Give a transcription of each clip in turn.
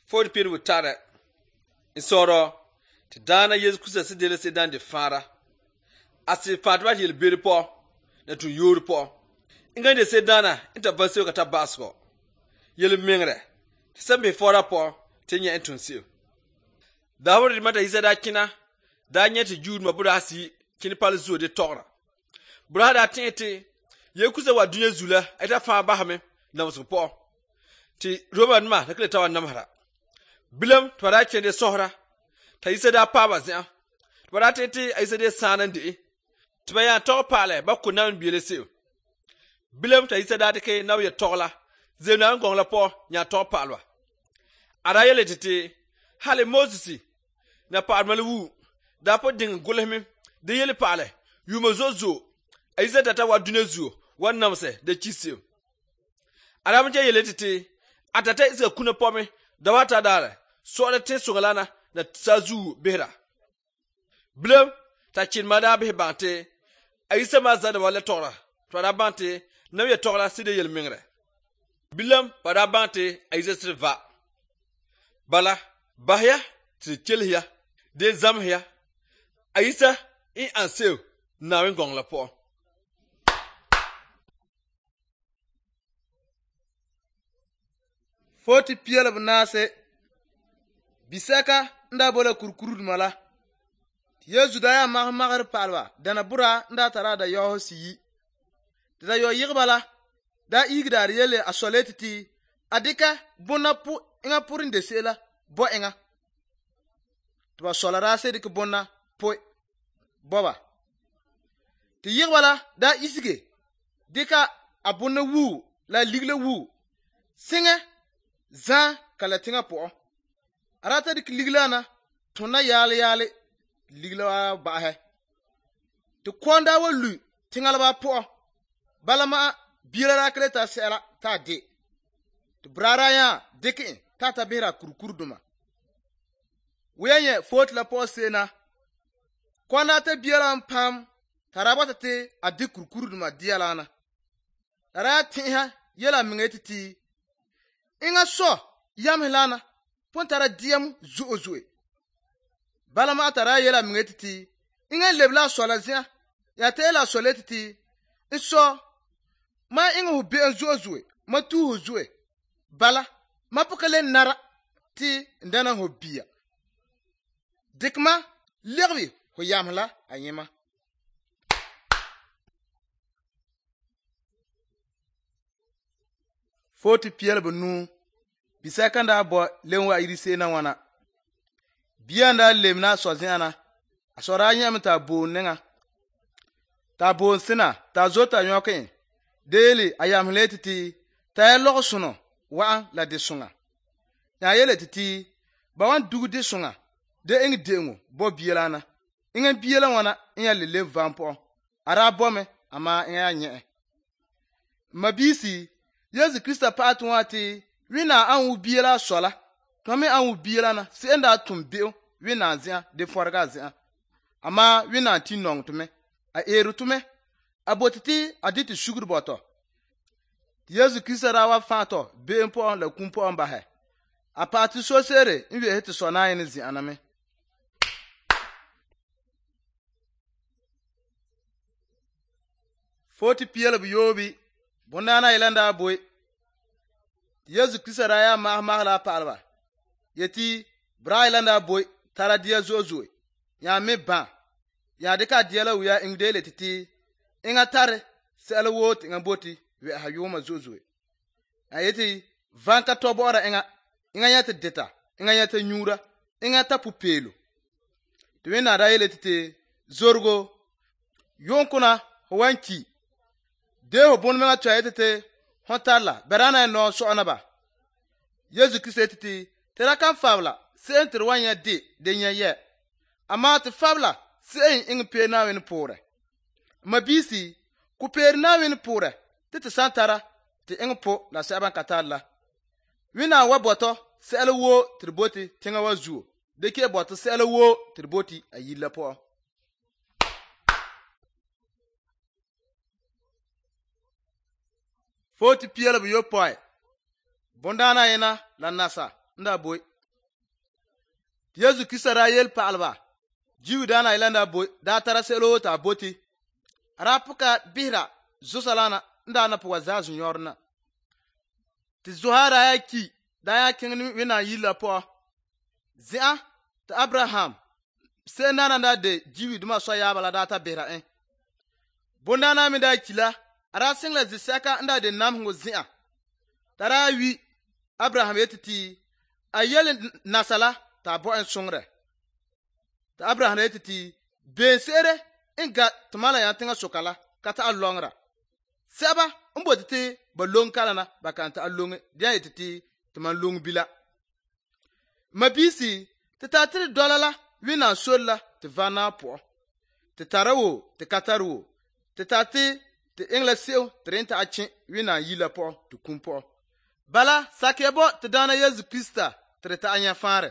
Ford Peter would tara in sorrow to Dana Yes Kusa Sidele Sedan de Fara. As if Fatwa he'll be poor, that to you poor. England said Dana into Basio Catabasco. You'll mingre. Some before a poor, 10 year entrance you. The word matter is that Kina, Danya to Jude Mabudasi, Kinipalizu de Tora. Brother Tente, Yakuza wa Dunya Zula, at a far Bahame, now so poor. Ti Roman ma, the Cletawa Namara. Bilam, Twarache de Sohra, Taisada Pavazia, Twarate, I said, son and day. Twaya top pale, Bakunan Bilesil. Bilam Taisada de now your taller, Zenan Gonglapo, ya top palwa. Arayelete, Halle Mosesi, na Parmalu, Dapo ding Gulhemi, the Yellow Pale, you mozozo, I said that I was Dunezu, one namse, the Chisil. Aramja Yeletete, Atate is a Kunapome, Dawata Dare, so the Tesugalana, the Sazu Bera. Blum, Tachin Madabe Bante, Aisa Mazada Walatora, Tradabante, Navia Tora Sidi Yelmingre. Bilam, Padabante, Aisa Va. Bala, Bahia, to chill here, de Zam here. Aisa, in and so, now in Gonglapo. Foti piel bnase bisaka nda bola kurkurud mala Yezu daya magar palwa dana bura nda tara da yo siyi da yo yigbala da igdar yele asoletiti adika bonapu inga purinde sela bo inga to solara se dik bonna po boba ti yigbala da isige dika abonna wu la ligle wu singa Zan kalatinga po. Arata dik liglana tuna yale ligla bahe. To kwanda wa lu tingala ba po. Balama bilara kreta sera ta de. To brara ya deki tata bira kurkurduma. Wenye fort la po sena. Kwanda te biara pam tarabata te adik kurkurduma dialana. Arata tiha yela mingetiti Inga so yam helana pontara diam zuozue balama tara yela mingetiti inga lebla solazia ya tela soletiti iso ma inga hubbe zuozue ma tu huzue bala ma pokale nara ti ndana hobia dikma legwi ho yamla anyema Foti piel benu bisaka nda bo lenwa irise na wana bianda lemna soziana asora nyam ta bo nenga ta bo sina ta zota nyoke dele ayam letiti ta lo suno wa la de sunga ya yele titi ba wan dugu de sunga de eng dengu bo bielana inga biela wana inya lele vampo ara bome ama inya nye mabisi Yesu Krista patu wati wina anwu biela sola tome anwu biela na senda tumbeo wina zia de forga zia ama wina tinong tume a eru tume abotiti aditi sugar boto Yesu Krista rawa fato be mpo la kumpo mbahe apati so sere nwe heti so na yin zi aname Foti piel bu yobi Bondana ilanda boy Yesu Krista raya mahla palwa yeti bra ilanda boy tara dia zozoe ya me ba ya deka diala uya ingdele titi inga tare sele wot inga boti we hayuma zozoe ayeti vanka tobora inga yata deta inga yata nyura inga ta pupelo tuwena rayele titi zorgo yonkuna wanki Deho bon menga chayete hotala berana no so anaba Yesu Krista titi tera kan fabla se enter wanya de nya ye ama te fabla se ing pe na wen pore mabisi ku per na wen pore te santara te ing po la saban katala wina wa boto se alwo triboti tinga wa zuo de ke boto se alwo triboti ayila po Foti piel bu yo poi bondana yena la nasa nda boy Yesu kisara yel palba jiu dana ilanda da tara selo ta boti rapuka bihra zusalana ndana puwa zazu nyorna ti zuhara ya ki da ya kin wina yila po zia ta Abraham se nana da de jiu duma so ya bala da ta bihra bondana mi da kila ara singla zisaka nda de nam ngo zia tara wi Abraham yetiti ayel nasala ta bo en sungre ta Abraham yetiti bensere inga tmala ya tinga sokala kata alongra saba mbotiti balong kalana bakanta along dia yetiti tman long bila mabisi $3 dolala wina solla te vana po te tarawo te kataru te tati te englesio trenta achi wina yila po te kumpo bala sakebo te dana Yesu Krista treta anya fare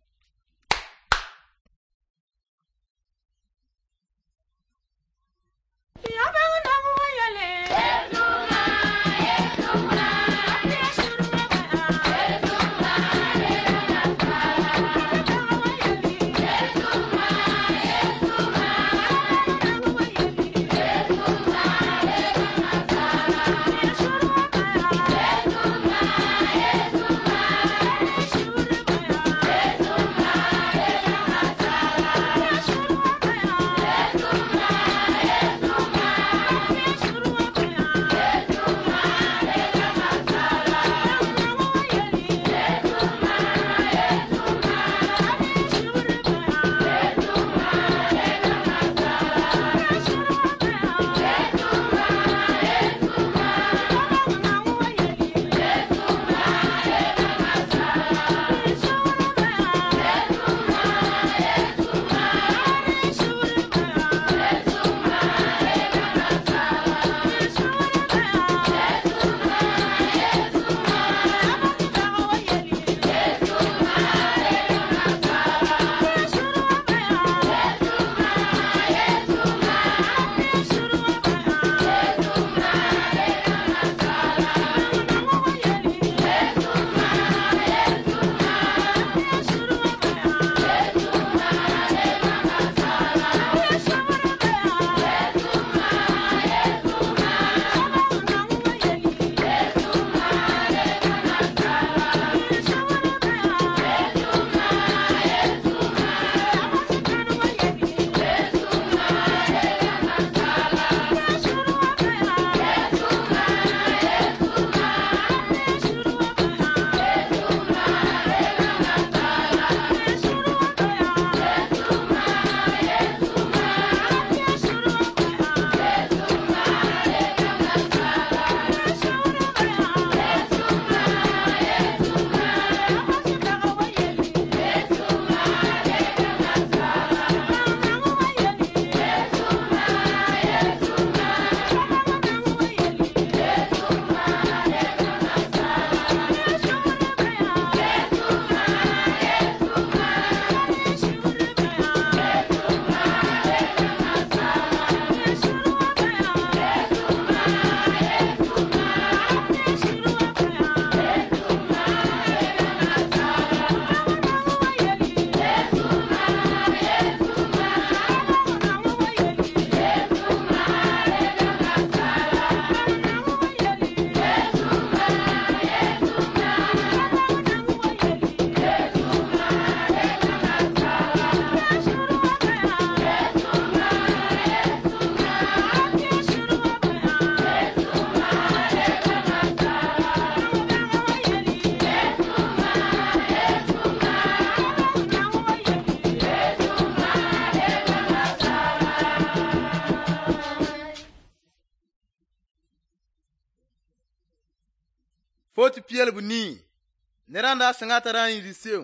foti piel bu ni neranda singata rani di seu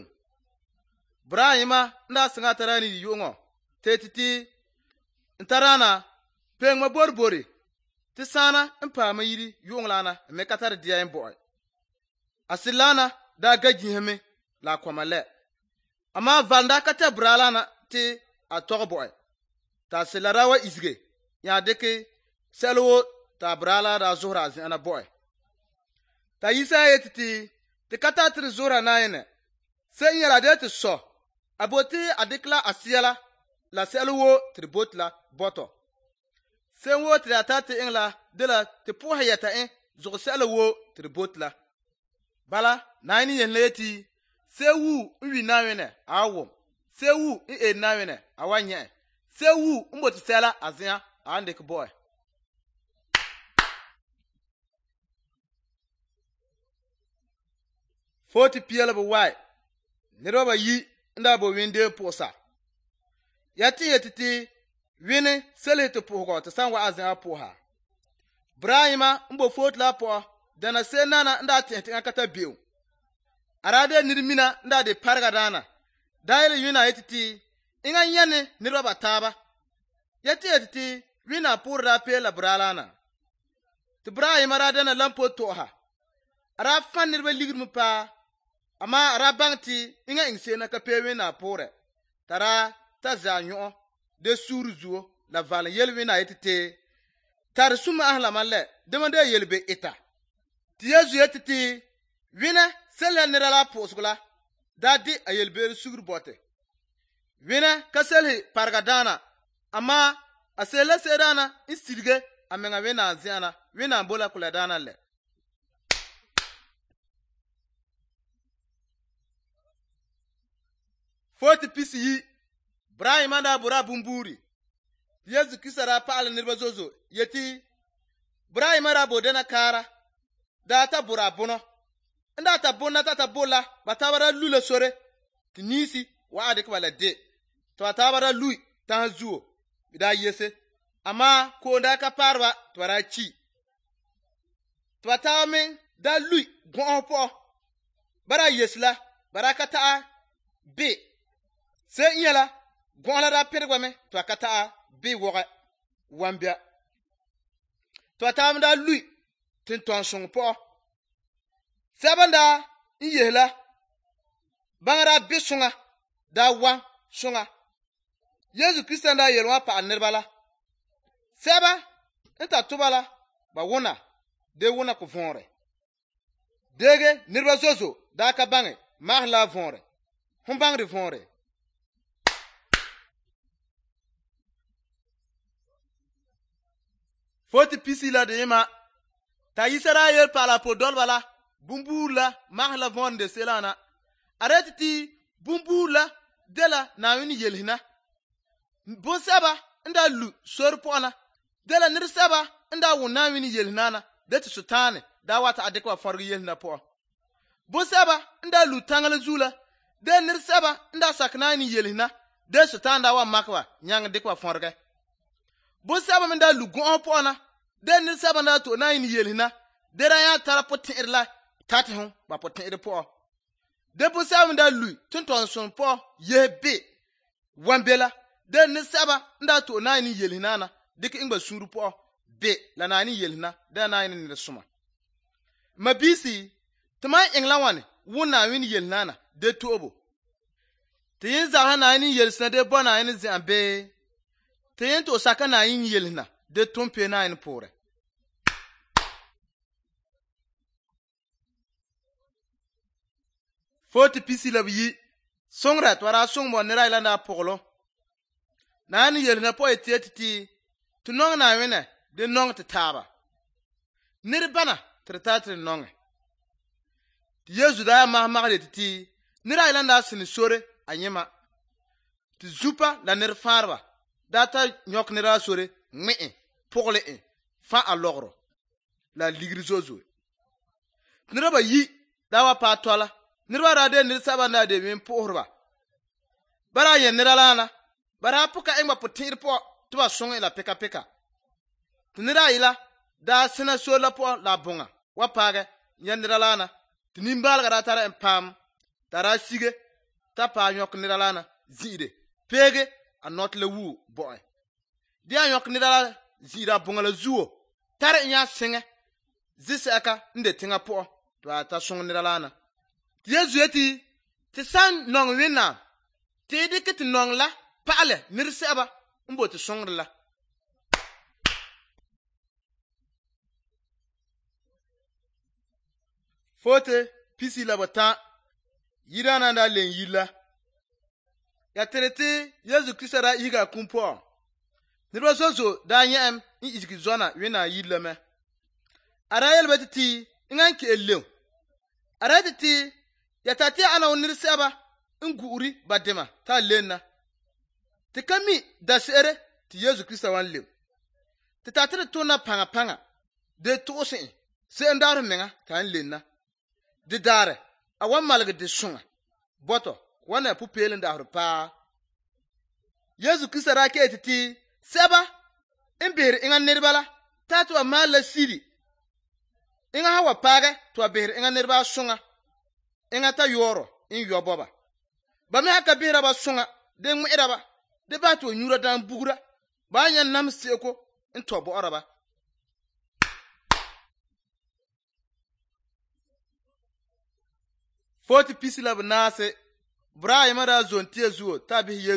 brahima nda singata rani di yongo tetiti ntarana peng ma borbori ti sana mpa ma yiri yonglana me katar dia en boy asilana da gaji heme la kwamale ama vanda kata bralana ti atog boy ta silarawa isge ya deke selwo ta brala da zuhra zin ana boy ta yisa yetiti ti kata tri zura na yene se yela de ti so Aboti adikla asiala la selwo tribot la boto. Sen wo tri atati ingla de la te puha yata in zog selwo tribot la. Bala naini yen leti se wu nwi nawene awo. Se wu e nawene awanye. Se wu mboti sela azia andik boy. Foti piela bo wai. Niroba yi nda bo winde posa. Yati yetiti wini sele te poho te san wa azia poha. Brahima mbo fot la po dana se nana nda tenti akata biu. Arade nirmina nda de parga dana. Daile yuna yetiti inga nyane niroba taba. Yati yetiti wina purra pe la bralana. Te Brahima rade na lampo toha. Ara fan nirba ligir pa. Ama ara bangti inga ingse na kapewe na pore. Tara ta zanyo de surzuo la val yelwe na etite. Tar suma ahla malle demande yelbe eta. Tiyezu etite wina sele nirala posgula. Dadi a yelbe sugur bote. Wina kasele pargadana. Ama asele sedana isirge amenga wina aziana. Wina mbola kula dana le. Foti pisi yi Brahima nda bura bumburi. Yezu kisara paale nirba zozo yeti Brahima rabo dena kara da ta bura bono. Nda ta bona ta bola batabara lule sore tinisi wa ade kwala de. To atabara lui ta zuo bida yese ama ko nda ka parwa twara chi. To atame da lui gon po bara yesla barakata be. Se yela gwala da pirgwame to akata bi woga wambia to atamda lui tin ton sung po sabanda yela bangara bisunga da wan sunga Yesu Kristo da yelwa pa nirbala seba enta tubala ba wona de wona ko vonre dege nirba zozo da ka bange mahla vonre hum bangri vonre. Foti pisi la de yema. Ta yisara yel pala po dolbala. Bumbur la mahla vonde selana. Aretiti bumbur la dela na wini yelhina. Bo seba nda lu sorpona. Dela nir seba nda wuna wini yelhinana. Deti sutane da wata adekwa forgi yelhina po. Bo seba nda lu tangala zula. De nir seba nda sakna wini yelhina. De sutane da wa makwa nyang dekwa forge. Bo saba menda lu gon pona den ni saba na to na yin yelina dera ya tara potin irla tati hon ba potin ir po de bo saba menda lu tunton son po yebe wambela den ni saba nda to na yin yelina na dik ingba suru po be la na yin yelina da na yin ni suma mabisi tuma ingla wane wona yin yelina na de tobo tin za na yin yelina de bona yin zambe Teyen to saka na yin yelna de tumpe na yin pore. Foti pisi la yi songra twara song mo nera ila na poglo. Na yin yelna po etietiti tu nong na wene de nong te taba. Nirbana tretatre nong. Ti Yesu da ma magre titi nera ila na sin sore anyema. Ti zupa la ner farba. Data nyok nira sore ngme pogle fa alogro la ligri zozo niraba yi dawa pa tola niraba rade nir sabanda de min pohorba bara yen niralana bara puka engba putir po tuba songe la peka peka tinira ila da sina sola po la bonga wa page yen niralana tinimbal gara tara empam tara sige tapa nyok niralana zide pege a not le wu boy dia yok ni dala zira bongala zuo tar nya singe zisaka nde tinga po to ata song ni dala na Yesu eti ti san nong wina ti dikiti nong la pale nirseba mbo ti song la fote pisi la bata yirana da len yila ya terete Yesu Kristo ra yiga kumpo nirba zozo da nyam in ijiki zona wina yileme ara yelbeti ti ingan ke elew ara ti ya tati ana onir seba nguri badema ta lenna ti kami da sere ti Yesu Kristo wan lew ti tati to na panga de to se ndar menga ta lenna de dare awan malga de sunga boto wana pupelen da pa Yesu Kristo ra ke ti seba imbir ingan nirbala tatu amala siri inga hawa page to abir inga nirba sunga inga ta yoro in yoboba ba me haka bira ba sunga de mwira ba de ba to nyura dan bugura ba nya nam seko in to bo oraba 40 pisi la nase bra yamara zontie zuo tabi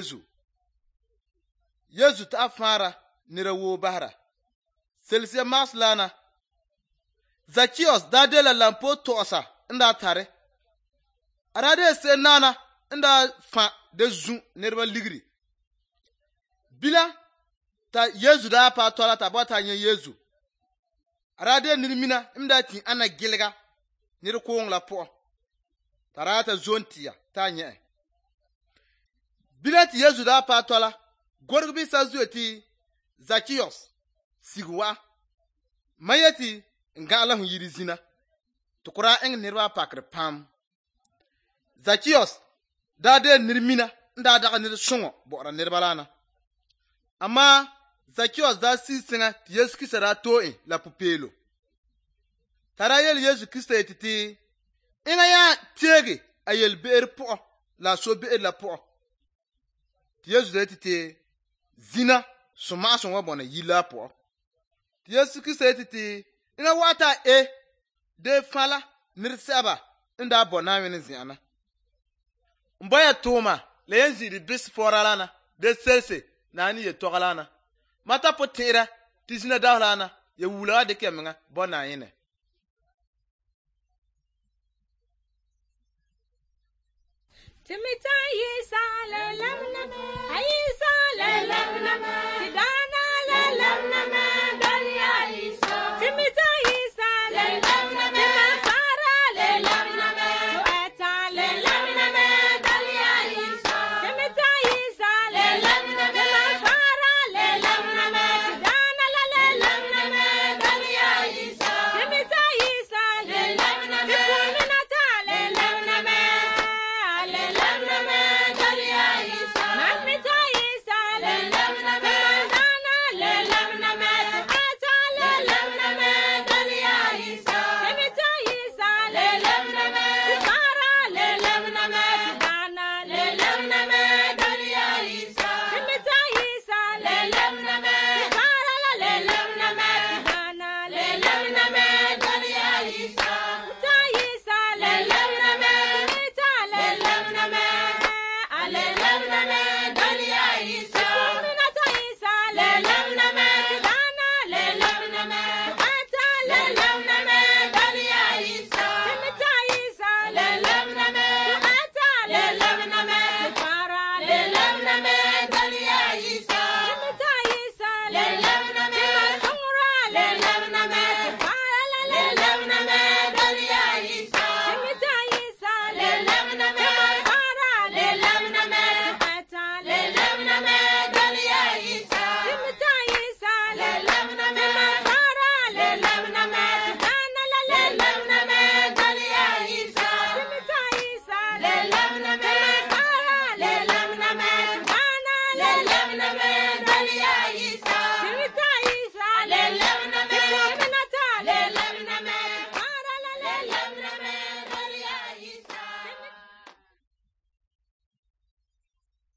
Yesu ta fara nira wo bahara selsia maslana Zacchaeus da de la lampo tosa nda tare arade se nana nda fa de zu nirba ligri bila ta Yesu da pa tola ta bota nya Yesu arade nirmina imda ti ana gilga nir ko la po tarata zontia ta nya bila ti Yesu da pa tola gorgbi sa zueti Zacchaeus sigwa mayeti nga Allahu yiri zina tukura eng nirwa pakre pam Zacchaeus da de nirmina nda daga nir sungo bora nirbalana amma Zacchaeus da si singa Yesu Kristo ra to la pupelo tarayel Yesu Kristo etiti inga ya tege ayel ber po la so be la po Yesu etiti zina suma so wabona yila po Yesu Kristo etiti inga wata de fala nirsaba inda bona wen ziana mbaya toma le yenzi di bis foralana de selse nani ye togalana mata potira tisina dawlana ye wula de kemenga bona yene Timita yisa la la la, ayisa la la la,